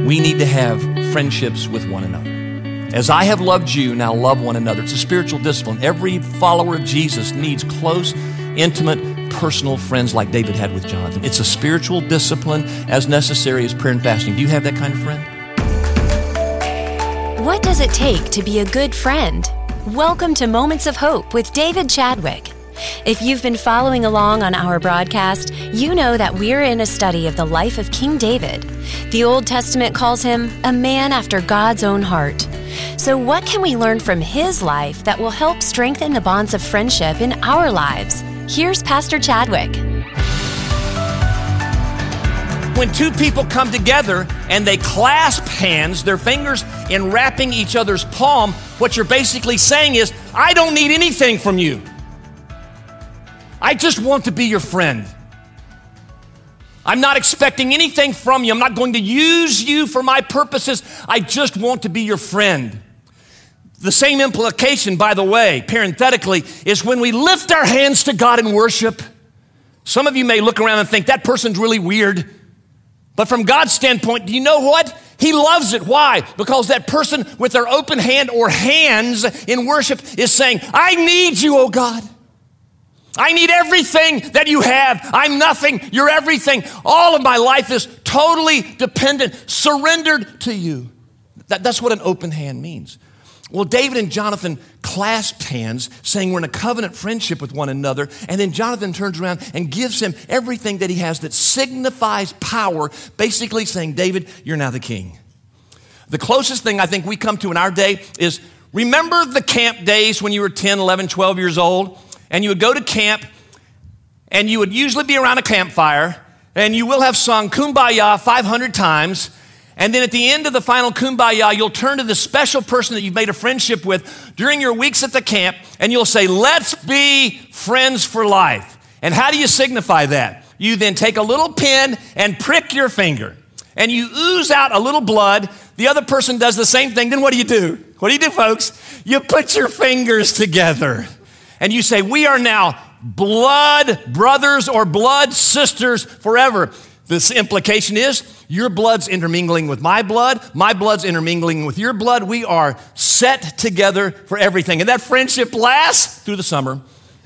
we need to have friendships with one another. As I have loved you, now love one another. It's a spiritual discipline. Every follower of Jesus needs close, intimate, personal friends like David had with Jonathan. It's a spiritual discipline as necessary as prayer and fasting. Do you have that kind of friend? What does it take to be a good friend? Welcome to Moments of Hope with David Chadwick. If you've been following along on our broadcast, you know that we're in a study of the life of King David. The Old Testament calls him a man after God's own heart. So what can we learn from his life that will help strengthen the bonds of friendship in our lives? Here's Pastor Chadwick. When two people come together and they clasp hands, their fingers enwrapping each other's palm, what you're basically saying is, I don't need anything from you. I just want to be your friend. I'm not expecting anything from you. I'm not going to use you for my purposes. I just want to be your friend. The same implication, by the way, parenthetically, is when we lift our hands to God in worship. Some of you may look around and think that person's really weird. But from God's standpoint, do you know what? He loves it. Why? Because that person with their open hand or hands in worship is saying, I need you, oh God. I need everything that you have. I'm nothing. You're everything. All of my life is totally dependent, surrendered to you. That's what an open hand means. Well, David and Jonathan clasped hands, saying we're in a covenant friendship with one another. And then Jonathan turns around and gives him everything that he has that signifies power, basically saying, David, you're now the king. The closest thing I think we come to in our day is, remember the camp days when you were 10, 11, 12 years old? And you would go to camp, and you would usually be around a campfire, and you will have sung Kumbaya 500 times, and then at the end of the final Kumbaya, you'll turn to the special person that you've made a friendship with during your weeks at the camp, and you'll say, let's be friends for life. And how do you signify that? You then take a little pin and prick your finger, and you ooze out a little blood. The other person does the same thing. Then what do? What do, folks? You put your fingers together. And you say, we are now blood brothers or blood sisters forever. This implication is your blood's intermingling with my blood's intermingling with your blood. We are set together for everything. And that friendship lasts through the summer.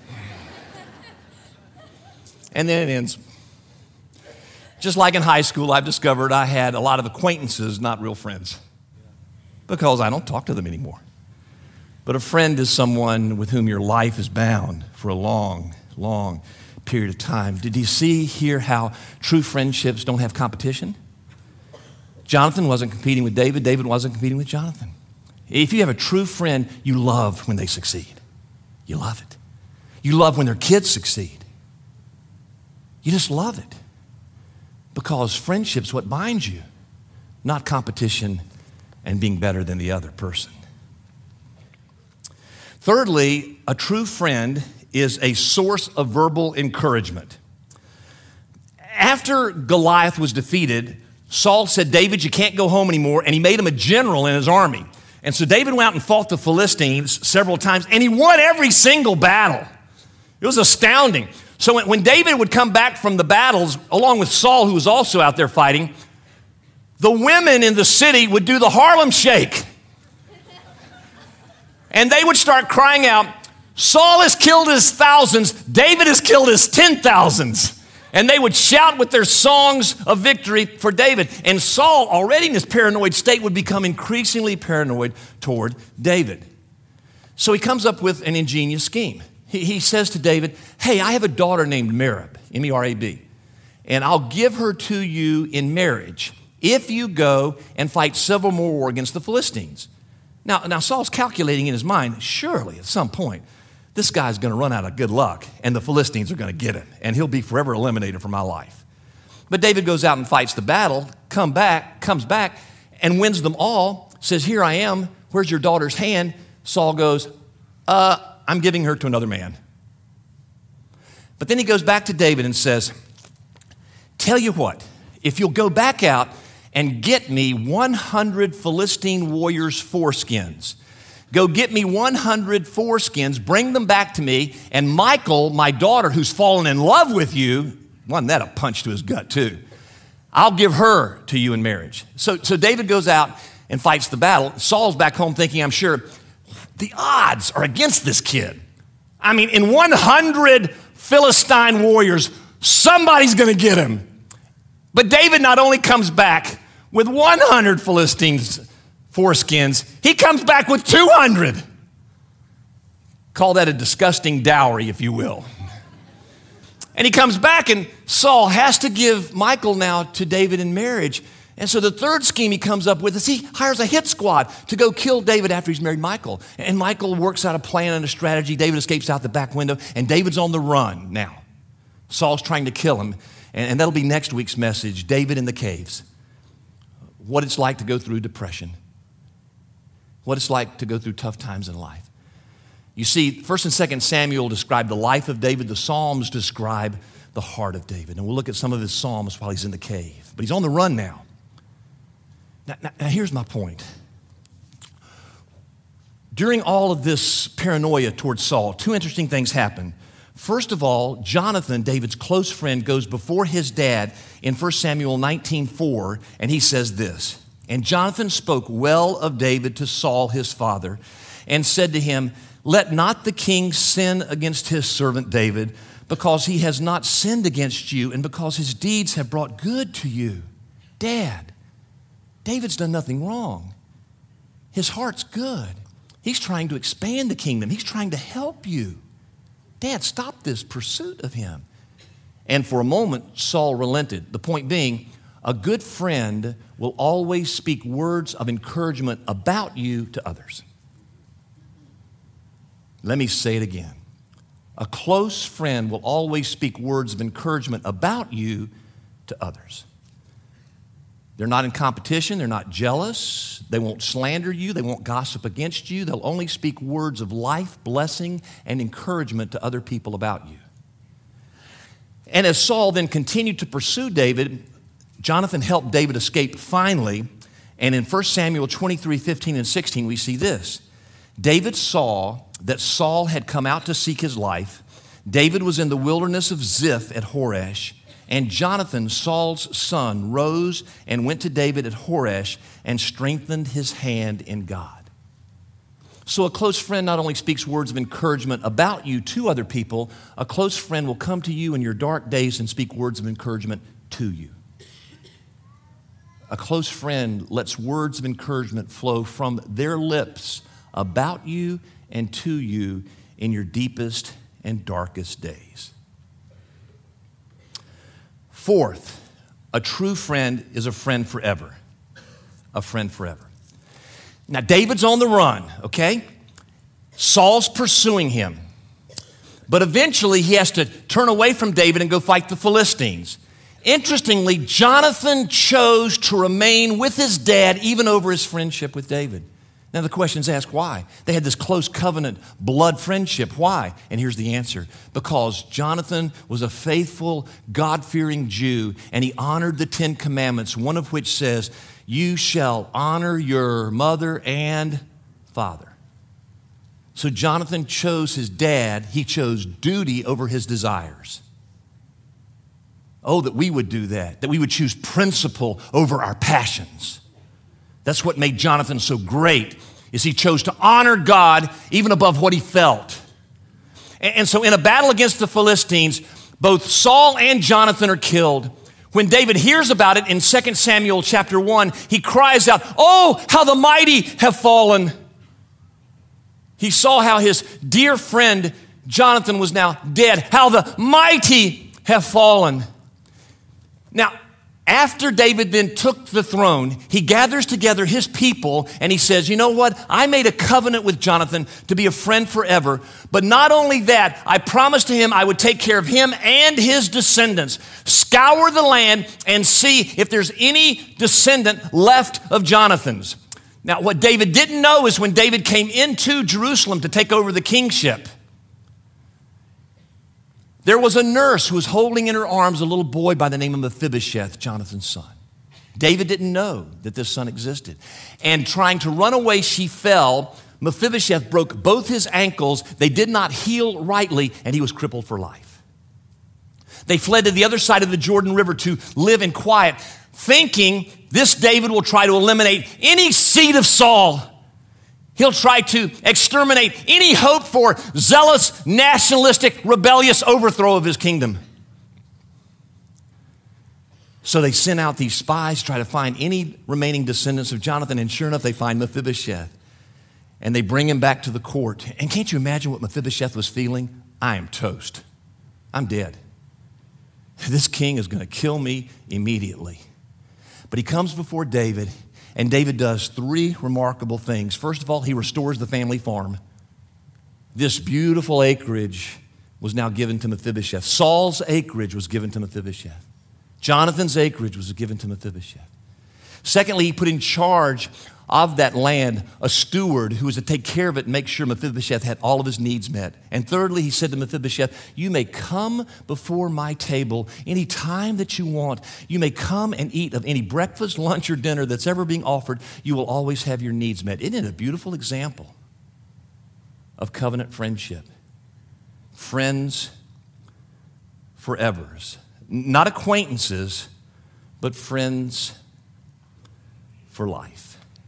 And then it ends. Just like in high school, I've discovered I had a lot of acquaintances, not real friends, because I don't talk to them anymore. But a friend is someone with whom your life is bound for a long, long period of time. Did you see here how true friendships don't have competition? Jonathan wasn't competing with David. David wasn't competing with Jonathan. If you have a true friend, you love when they succeed. You love it. You love when their kids succeed. You just love it. Because friendship's what binds you, not competition and being better than the other person. Thirdly, a true friend is a source of verbal encouragement. After Goliath was defeated, Saul said, David, you can't go home anymore, and he made him a general in his army. And so David went out and fought the Philistines several times, and he won every single battle. It was astounding. So when David would come back from the battles, along with Saul, who was also out there fighting, the women in the city would do the Harlem Shake. And they would start crying out, Saul has killed his thousands, David has killed his 10,000s. And they would shout with their songs of victory for David. And Saul, already in his paranoid state, would become increasingly paranoid toward David. So he comes up with an ingenious scheme. He says to David, hey, I have a daughter named Merab, M-E-R-A-B, and I'll give her to you in marriage if you go and fight civil war against the Philistines. Now Saul's calculating in his mind, surely at some point, this guy's going to run out of good luck and the Philistines are going to get him and he'll be forever eliminated from my life. But David goes out and fights the battle, comes back and wins them all, says, here I am, where's your daughter's hand? Saul goes, I'm giving her to another man. But then he goes back to David and says, tell you what, if you'll go back out and get me 100 Philistine warriors' foreskins, go get me 100 foreskins, bring them back to me, and Michal, my daughter, who's fallen in love with you, wasn't that a punch to his gut too? I'll give her to you in marriage. So David goes out and fights the battle. Saul's back home thinking, I'm sure, the odds are against this kid. I mean, in 100 Philistine warriors, somebody's going to get him. But David not only comes back with 100 Philistines foreskins, he comes back with 200. Call that a disgusting dowry, if you will. And he comes back, and Saul has to give Michal now to David in marriage. And so the third scheme he comes up with is he hires a hit squad to go kill David after he's married Michal. And Michal works out a plan and a strategy. David escapes out the back window, and David's on the run now. Saul's trying to kill him, and that'll be next week's message, David in the caves. What it's like to go through depression. What it's like to go through tough times in life. You see, 1 and 2 Samuel describe the life of David. The Psalms describe the heart of David. And we'll look at some of his Psalms while he's in the cave. But he's on the run now. Now here's my point. During all of this paranoia towards Saul, two interesting things happen. First of all, Jonathan, David's close friend, goes before his dad in 1 Samuel 19:4, and he says this, "And Jonathan spoke well of David to Saul his father, and said to him, let not the king sin against his servant David, because he has not sinned against you, and because his deeds have brought good to you." Dad, David's done nothing wrong. His heart's good. He's trying to expand the kingdom. He's trying to help you. Dad, stop this pursuit of him. And for a moment, Saul relented. The point being, a good friend will always speak words of encouragement about you to others. Let me say it again. A close friend will always speak words of encouragement about you to others. They're not in competition. They're not jealous. They won't slander you. They won't gossip against you. They'll only speak words of life, blessing, and encouragement to other people about you. And as Saul then continued to pursue David, Jonathan helped David escape finally. And in 1 Samuel 23:15 and 16, we see this. David saw that Saul had come out to seek his life. David was in the wilderness of Ziph at Horesh, and Jonathan, Saul's son, rose and went to David at Horesh and strengthened his hand in God. So a close friend not only speaks words of encouragement about you to other people, a close friend will come to you in your dark days and speak words of encouragement to you. A close friend lets words of encouragement flow from their lips about you and to you in your deepest and darkest days. Fourth, a true friend is a friend forever. A friend forever. Now, David's on the run, okay? Saul's pursuing him. But eventually, he has to turn away from David and go fight the Philistines. Interestingly, Jonathan chose to remain with his dad even over his friendship with David. Now the question's asked, why? They had this close covenant blood friendship. Why? And here's the answer. Because Jonathan was a faithful, God-fearing Jew, and he honored the 10 Commandments, one of which says, you shall honor your mother and father. So Jonathan chose his dad. He chose duty over his desires. Oh, that we would do that we would choose principle over our passions. That's what made Jonathan so great, is he chose to honor God even above what he felt. And so in a battle against the Philistines, both Saul and Jonathan are killed. When David hears about it in 2 Samuel chapter 1, he cries out, oh, how the mighty have fallen. He saw how his dear friend Jonathan was now dead, how the mighty have fallen. Now, after David then took the throne, he gathers together his people and he says, you know what? I made a covenant with Jonathan to be a friend forever. But not only that, I promised to him I would take care of him and his descendants. Scour the land and see if there's any descendant left of Jonathan's. Now, what David didn't know is when David came into Jerusalem to take over the kingship, there was a nurse who was holding in her arms a little boy by the name of Mephibosheth, Jonathan's son. David didn't know that this son existed. And trying to run away, she fell. Mephibosheth broke both his ankles. They did not heal rightly, and he was crippled for life. They fled to the other side of the Jordan River to live in quiet. thinking this David will try to eliminate any seed of Saul. He'll try to exterminate any hope for zealous, nationalistic, rebellious overthrow of his kingdom. So they sent out these spies to try to find any remaining descendants of Jonathan, and sure enough, they find Mephibosheth. And they bring him back to the court. And can't you imagine what Mephibosheth was feeling? I am toast. I'm dead. This king is going to kill me immediately. But he comes before David, and David does three remarkable things. First of all, he restores the family farm. This beautiful acreage was now given to Mephibosheth. Saul's acreage was given to Mephibosheth. Jonathan's acreage was given to Mephibosheth. Secondly, he put in charge of that land a steward who was to take care of it and make sure Mephibosheth had all of his needs met. And thirdly, he said to Mephibosheth, you may come before my table any time that you want. You may come and eat of any breakfast, lunch, or dinner that's ever being offered. You will always have your needs met. Isn't it a beautiful example of covenant friendship? Friends forevers. Not acquaintances, but friends for life.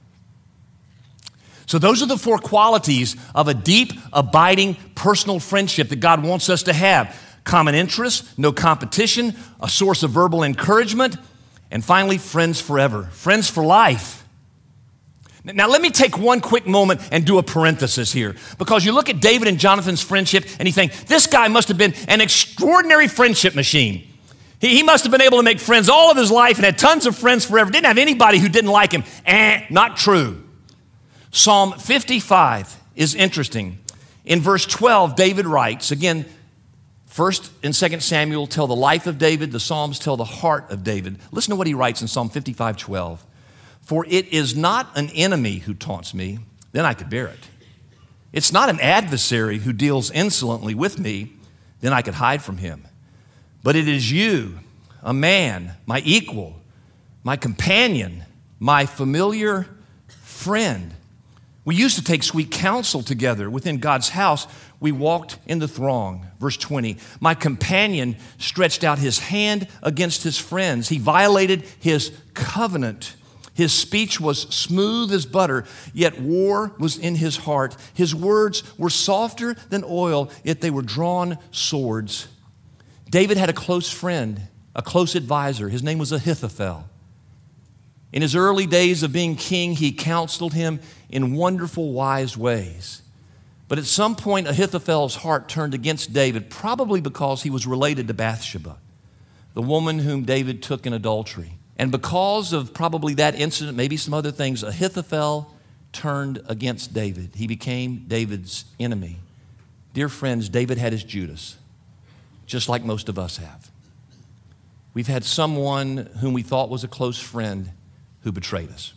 So those are the four qualities of a deep, abiding, personal friendship that God wants us to have. Common interests, no competition, a source of verbal encouragement, and finally, friends forever, friends for life. Now, let me take one quick moment and do a parenthesis here, because you look at David and Jonathan's friendship and you think, this guy must have been an extraordinary friendship machine. He must have been able to make friends all of his life and had tons of friends forever. Didn't have anybody who didn't like him. Not true. Psalm 55 is interesting. In verse 12, David writes, again, 1st and 2nd Samuel tell the life of David, the Psalms tell the heart of David. Listen to what he writes in Psalm 55:12. For it is not an enemy who taunts me, then I could bear it. It's not an adversary who deals insolently with me, then I could hide from him. But it is you, a man, my equal, my companion, my familiar friend. We used to take sweet counsel together within God's house. We walked in the throng. Verse 20, my companion stretched out his hand against his friends. He violated his covenant. His speech was smooth as butter, yet war was in his heart. His words were softer than oil, yet they were drawn swords. David had a close friend, a close advisor. His name was Ahithophel. In his early days of being king, he counseled him in wonderful, wise ways. But at some point, Ahithophel's heart turned against David, probably because he was related to Bathsheba, the woman whom David took in adultery. And because of probably that incident, maybe some other things, Ahithophel turned against David. He became David's enemy. Dear friends, David had his Judas, just like most of us have. We've had someone whom we thought was a close friend who betrayed us.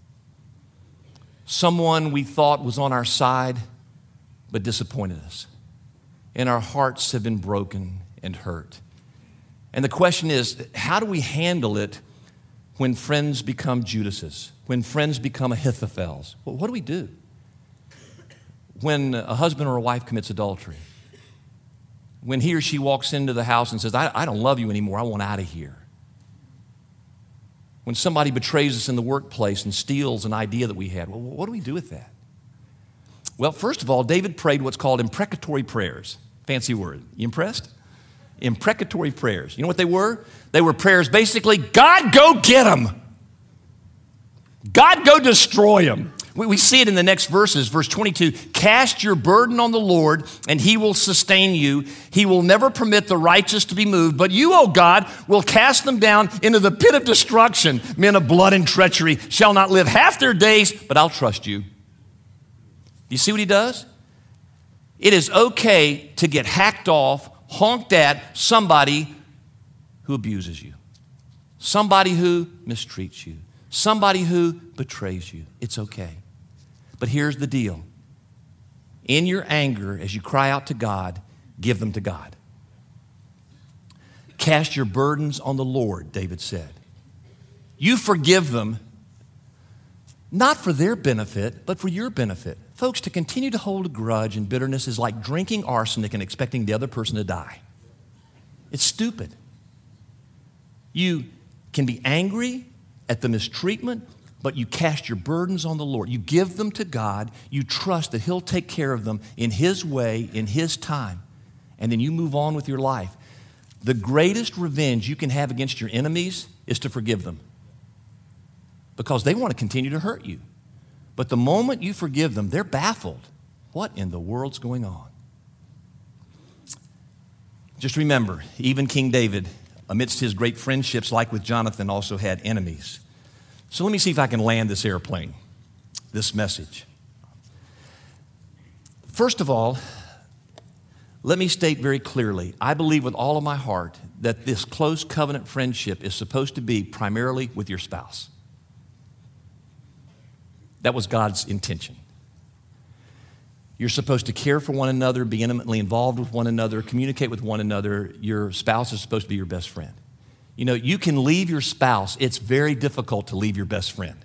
Someone we thought was on our side, but disappointed us. And our hearts have been broken and hurt. And the question is, how do we handle it when friends become Judases, when friends become Ahithophels? Well, what do we do? When a husband or a wife commits adultery, when he or she walks into the house and says, I don't love you anymore, I want out of here. When somebody betrays us in the workplace and steals an idea that we had, well, what do we do with that? Well, first of all, David prayed what's called imprecatory prayers. Fancy word. You impressed? Imprecatory prayers. You know what they were? They were prayers basically, God, go get them. God, go destroy them. We see it in the next verses. Verse 22, cast your burden on the Lord, and he will sustain you. He will never permit the righteous to be moved, but you, O God, will cast them down into the pit of destruction. Men of blood and treachery shall not live half their days, but I'll trust you. Do you see what he does? It is okay to get hacked off, honked at somebody who abuses you, somebody who mistreats you, somebody who betrays you. It's okay. But here's the deal. In your anger, as you cry out to God, give them to God. Cast your burdens on the Lord, David said. You forgive them, not for their benefit, but for your benefit. Folks, to continue to hold a grudge and bitterness is like drinking arsenic and expecting the other person to die. It's stupid. You can be angry at the mistreatment, but you cast your burdens on the Lord. You give them to God. You trust that He'll take care of them in His way, in His time, and then you move on with your life. The greatest revenge you can have against your enemies is to forgive them, because they want to continue to hurt you. But the moment you forgive them, they're baffled. What in the world's going on? Just remember, even King David, amidst his great friendships, like with Jonathan, also had enemies. So let me see if I can land this airplane, this message. First of all, let me state very clearly, I believe with all of my heart that this close covenant friendship is supposed to be primarily with your spouse. That was God's intention. You're supposed to care for one another, be intimately involved with one another, communicate with one another. Your spouse is supposed to be your best friend. You know, you can leave your spouse. It's very difficult to leave your best friend.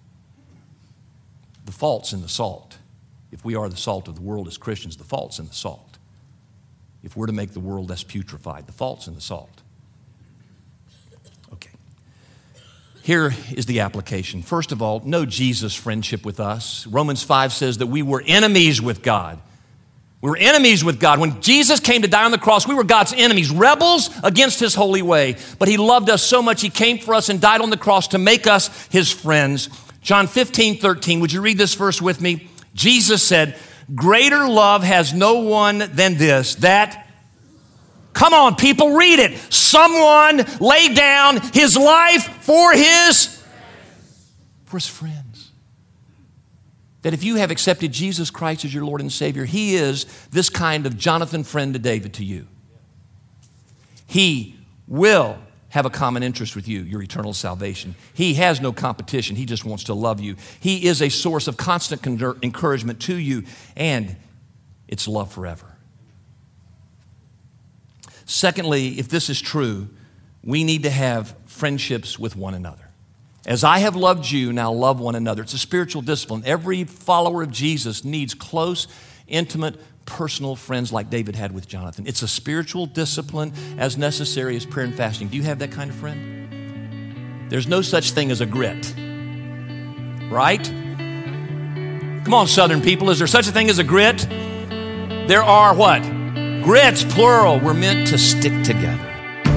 The fault's in the salt. If we are the salt of the world as Christians, the fault's in the salt. If we're to make the world less putrefied, the fault's in the salt. Okay. Here is the application. First of all, know Jesus' friendship with us. Romans 5 says that we were enemies with God. We were enemies with God. When Jesus came to die on the cross, we were God's enemies, rebels against His holy way. But He loved us so much, He came for us and died on the cross to make us His friends. John 15:13, would you read this verse with me? Jesus said, greater love has no one than this, that, come on people, read it. Someone laid down his life for his friends. That if you have accepted Jesus Christ as your Lord and Savior, He is this kind of Jonathan friend to David to you. He will have a common interest with you, your eternal salvation. He has no competition. He just wants to love you. He is a source of constant encouragement to you, and it's love forever. Secondly, if this is true, we need to have friendships with one another. As I have loved you, now love one another. It's a spiritual discipline. Every follower of Jesus needs close, intimate, personal friends like David had with Jonathan. It's a spiritual discipline as necessary as prayer and fasting. Do you have that kind of friend? There's no such thing as a grit, right? Come on, Southern people. Is there such a thing as a grit? There are what? Grits, plural. We're meant to stick together.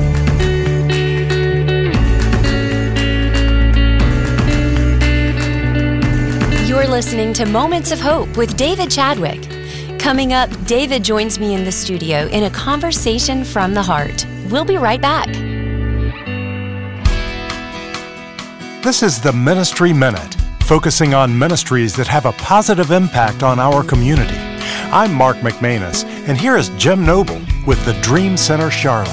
You're listening to Moments of Hope with David Chadwick. Coming up, David joins me in the studio in a conversation from the heart. We'll be right back. This is the Ministry Minute, focusing on ministries that have a positive impact on our community. I'm Mark McManus, and here is Jim Noble with the Dream Center Charlotte.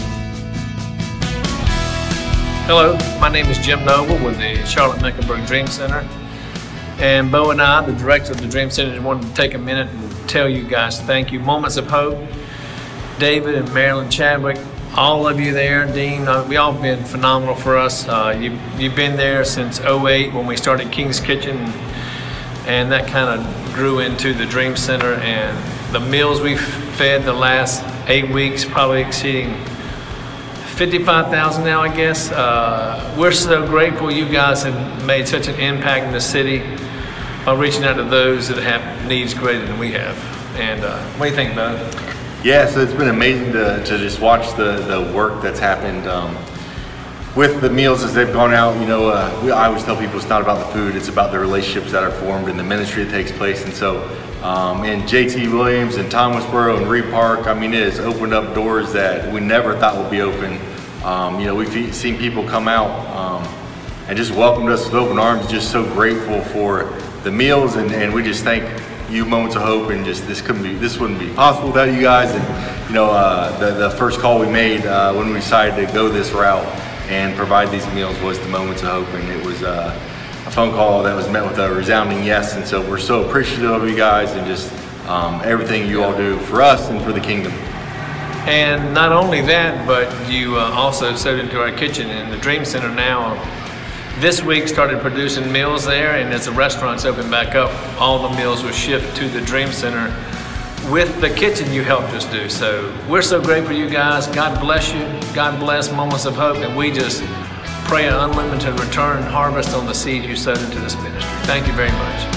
Hello, my name is Jim Noble with the Charlotte-Mecklenburg Dream Center. And Bo and I, the director of the Dream Center, wanted to take a minute and tell you guys thank you. Moments of Hope, David and Marilyn Chadwick, all of you there, Dean, we all been phenomenal for us. You've been there since 2008 when we started King's Kitchen, and that kind of grew into the Dream Center, and the meals we've fed the last 8 weeks, probably exceeding 55,000 now, I guess. We're so grateful you guys have made such an impact in the city by reaching out to those that have needs greater than we have. And what do you think, Bo? Yeah, so it's been amazing to just watch the work that's happened with the meals as they've gone out. You know, I always tell people it's not about the food, it's about the relationships that are formed and the ministry that takes place. And so in J.T. Williams and Thomasboro and Reed Park, I mean, it has opened up doors that we never thought would be open. You know, we've seen people come out and just welcomed us with open arms, just so grateful for the meals, and we just thank you, Moments of Hope, and just this wouldn't be possible without you guys. And you know, the first call we made when we decided to go this route and provide these meals was the Moments of Hope, and it was a phone call that was met with a resounding yes. And so we're so appreciative of you guys and just everything you all do for us and for the kingdom. And not only that, but you also sewed into our kitchen, and the Dream Center now this week started producing meals there, and as the restaurants open back up, all the meals will shift to the Dream Center with the kitchen you helped us do. So we're so grateful for you guys. God bless you. God bless Moments of Hope, and we just pray an unlimited return harvest on the seed you sowed into this ministry. Thank you very much.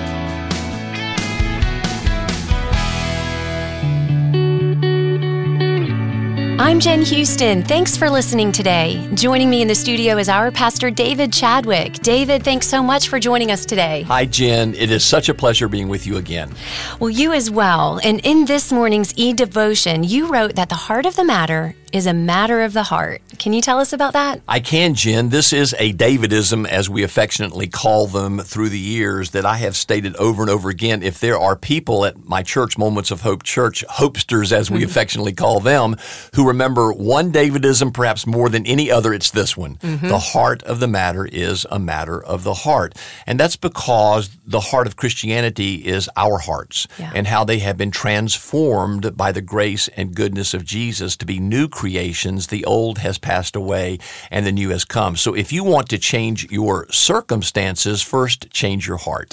I'm Jen Houston. Thanks for listening today. Joining me in the studio is our pastor, David Chadwick. David, thanks so much for joining us today. Hi, Jen. It is such a pleasure being with you again. Well, you as well. And in this morning's e-devotion, you wrote that the heart of the matter is a matter of the heart. Can you tell us about that? I can, Jen. This is a Davidism, as we affectionately call them through the years, that I have stated over and over again. If there are people at my church, Moments of Hope Church, hopesters, as we affectionately call them, who remember one Davidism perhaps more than any other, it's this one. The heart of the matter is a matter of the heart. And that's because the heart of Christianity is our hearts and how they have been transformed by the grace and goodness of Jesus to be new creations. The old has passed away and the new has come. So if you want to change your circumstances, first change your heart.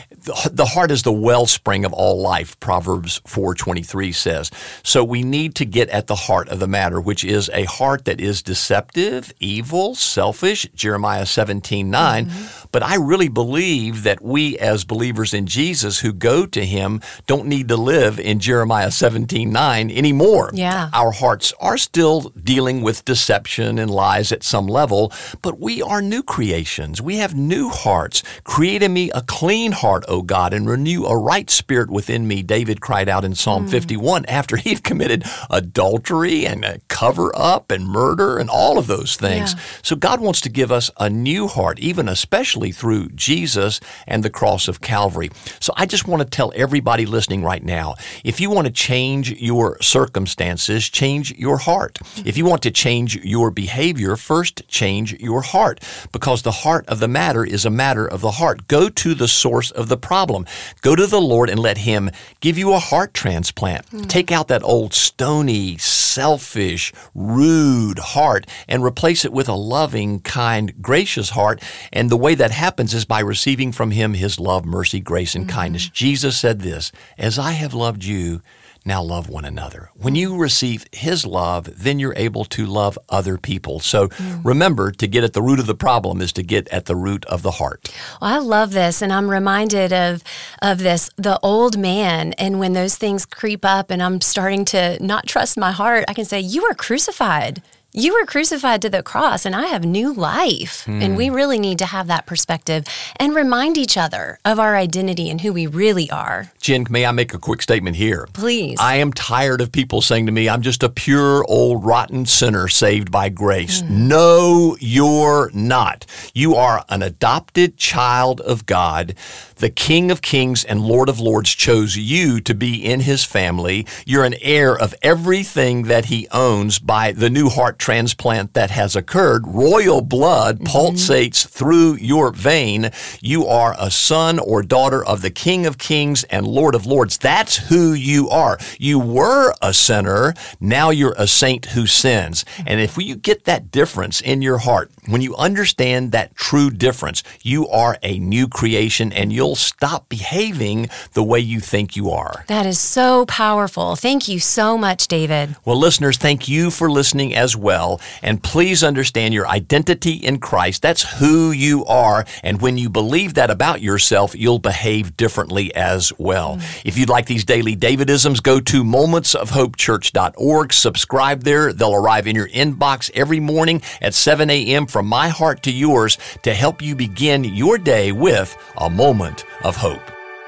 The heart is the wellspring of all life, Proverbs 4:23 says. So we need to get at the heart of the matter, which is a heart that is deceptive, evil, selfish, Jeremiah 17:9. But I really believe that we as believers in Jesus who go to Him don't need to live in Jeremiah 17:9 anymore. Our hearts are still dealing with deception and lies at some level, but we are new creations. We have new hearts. Create in me a clean heart, O God, and renew a right spirit within me, David cried out in Psalm 51 after he'd committed adultery and cover-up and murder and all of those things. So God wants to give us a new heart, even especially through Jesus and the cross of Calvary. So I just want to tell everybody listening right now, if you want to change your circumstances, change your heart. If you want to change your behavior, first change your heart, because the heart of the matter is a matter of the heart. Go to the source of the problem. Go to the Lord and let Him give you a heart transplant. Take out that old stony, selfish, rude heart and replace it with a loving, kind, gracious heart. And the way that happens is by receiving from Him His love, mercy, grace, and kindness. Jesus said this, "As I have loved you, now love one another." When you receive His love, then you're able to love other people. So remember, to get at the root of the problem is to get at the root of the heart. Well, I love this, and I'm reminded of this, the old man, and when those things creep up and I'm starting to not trust my heart, I can say, you were crucified. You were crucified to the cross, and I have new life. And we really need to have that perspective and remind each other of our identity and who we really are. Jen, may I make a quick statement here? Please. I am tired of people saying to me, I'm just a pure, old, rotten sinner saved by grace. No, you're not. You are an adopted child of God. The King of Kings and Lord of Lords chose you to be in His family. You're an heir of everything that He owns by the new heart transplant that has occurred. Royal blood pulsates through your vein. You are a son or daughter of the King of Kings and Lord of Lords. That's who you are. You were a sinner. Now you're a saint who sins. And if you get that difference in your heart, when you understand that true difference, you are a new creation and you'll stop behaving the way you think you are. That is so powerful. Thank you so much, David. Well, listeners, thank you for listening as well. And please understand your identity in Christ. That's who you are. And when you believe that about yourself, you'll behave differently as well. If you'd like these daily Davidisms, go to momentsofhopechurch.org. Subscribe there. They'll arrive in your inbox every morning at 7 a.m. from my heart to yours to help you begin your day with a moment of hope.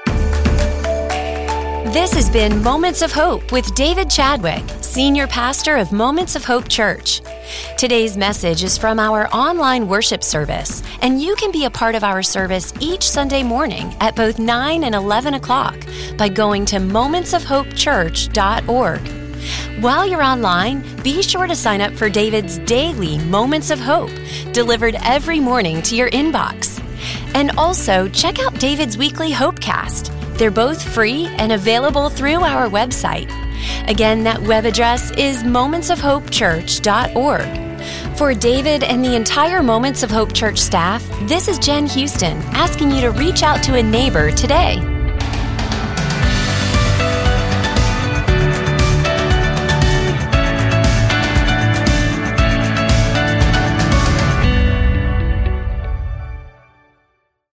This has been Moments of Hope with David Chadwick, Senior Pastor of Moments of Hope Church. Today's message is from our online worship service, and you can be a part of our service each Sunday morning at both 9 and 11 o'clock by going to momentsofhopechurch.org. While you're online, be sure to sign up for David's daily Moments of Hope, delivered every morning to your inbox. And also, check out David's weekly Hopecast. They're both free and available through our website. Again, that web address is momentsofhopechurch.org. For David and the entire Moments of Hope Church staff, this is Jen Houston asking you to reach out to a neighbor today.